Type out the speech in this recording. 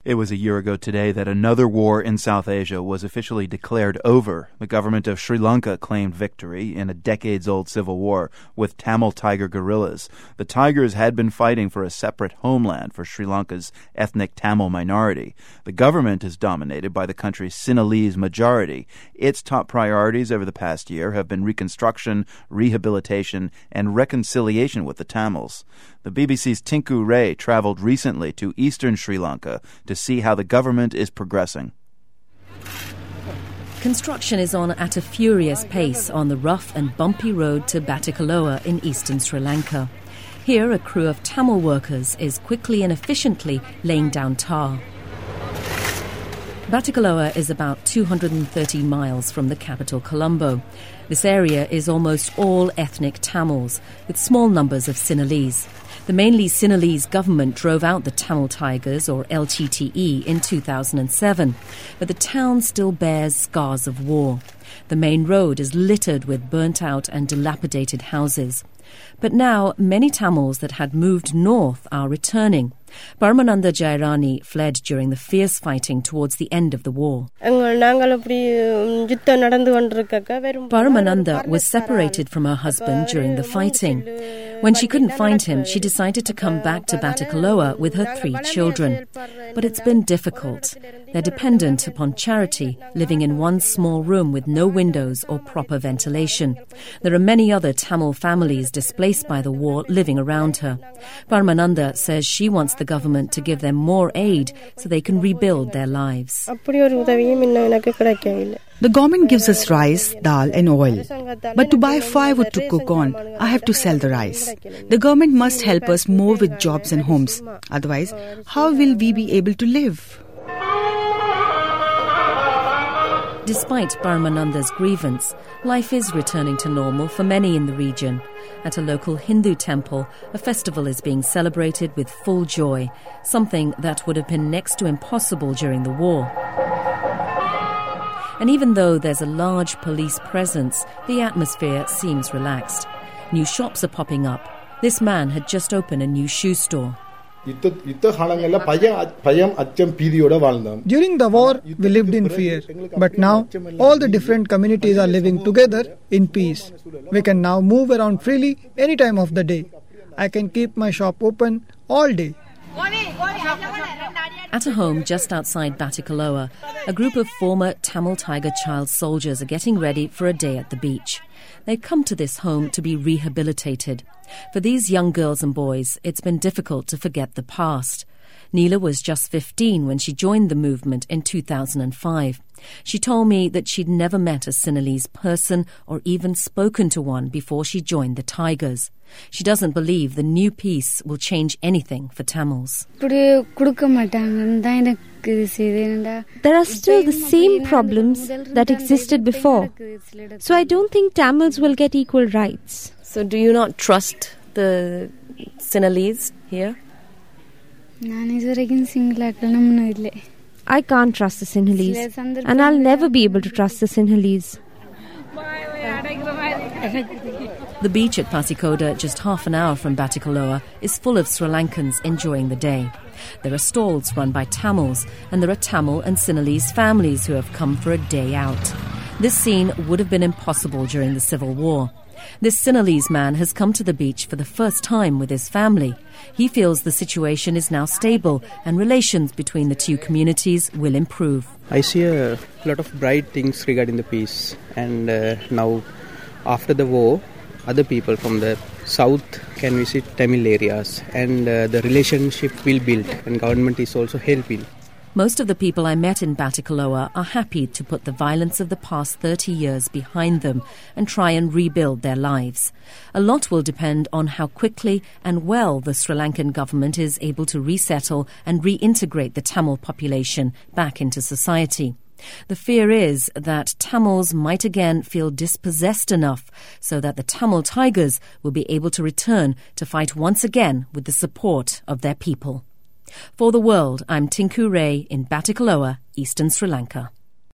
It was a year ago today that another war in South Asia was officially declared over. The government of Sri Lanka claimed victory in a decades-old civil war with Tamil Tiger guerrillas. The Tigers had been fighting for a separate homeland for Sri Lanka's ethnic Tamil minority. The government is dominated by the country's Sinhalese majority. Its top priorities over the past year have been reconstruction, rehabilitation, and reconciliation with the Tamils. The BBC's Tinku Ray traveled recently to eastern Sri Lanka to see how the government is progressing. Construction is on at a furious pace on the rough and bumpy road to Batticaloa in eastern Sri Lanka. Here, a crew of Tamil workers is quickly and efficiently laying down tar. Batticaloa is about 230 miles from the capital, Colombo. This area is almost all ethnic Tamils, with small numbers of Sinhalese. The mainly Sinhalese government drove out the Tamil Tigers, or LTTE, in 2007, but the town still bears scars of war. The main road is littered with burnt-out and dilapidated houses. But now, many Tamils that had moved north are returning. Paramananda Jairani fled during the fierce fighting towards the end of the war. Paramananda was separated from her husband during the fighting. When she couldn't find him, she decided to come back to Batticaloa with her 3 children. But it's been difficult. They're dependent upon charity, living in one small room with no windows or proper ventilation. There are many other Tamil families displaced by the war living around her. Paramananda says she wants the government to give them more aid so they can rebuild their lives. The government gives us rice, dal and oil. But to buy firewood to cook on, I have to sell the rice. The government must help us more with jobs and homes. Otherwise, how will we be able to live? Despite Paramananda's grievance, life is returning to normal for many in the region. At a local Hindu temple, a festival is being celebrated with full joy, something that would have been next to impossible during the war. And even though there's a large police presence, the atmosphere seems relaxed. New shops are popping up. This man had just opened a new shoe store. During the war, we lived in fear. But now, all the different communities are living together in peace. We can now move around freely any time of the day. I can keep my shop open all day. At a home just outside Batticaloa, a group of former Tamil Tiger child soldiers are getting ready for a day at the beach. They've come to this home to be rehabilitated. For these young girls and boys, it's been difficult to forget the past. Neela was just 15 when she joined the movement in 2005. She told me that she'd never met a Sinhalese person or even spoken to one before she joined the Tigers. She doesn't believe the new peace will change anything for Tamils. There are still the same problems that existed before. So I don't think Tamils will get equal rights. So do you not trust the Sinhalese here? I can't trust the Sinhalese, and I'll never be able to trust the Sinhalese. The beach at Pasikoda, just half an hour from Batticaloa, is full of Sri Lankans enjoying the day. There are stalls run by Tamils, and there are Tamil and Sinhalese families who have come for a day out. This scene would have been impossible during the Civil War. This Sinhalese man has come to the beach for the first time with his family. He feels the situation is now stable and relations between the two communities will improve. I see a lot of bright things regarding the peace, and now after the war, other people from the south can visit Tamil areas, and the relationship will build, and government is also helping. Most of the people I met in Batticaloa are happy to put the violence of the past 30 years behind them and try and rebuild their lives. A lot will depend on how quickly and well the Sri Lankan government is able to resettle and reintegrate the Tamil population back into society. The fear is that Tamils might again feel dispossessed enough so that the Tamil Tigers will be able to return to fight once again with the support of their people. For The World, I'm Tinku Ray in Batticaloa, eastern Sri Lanka.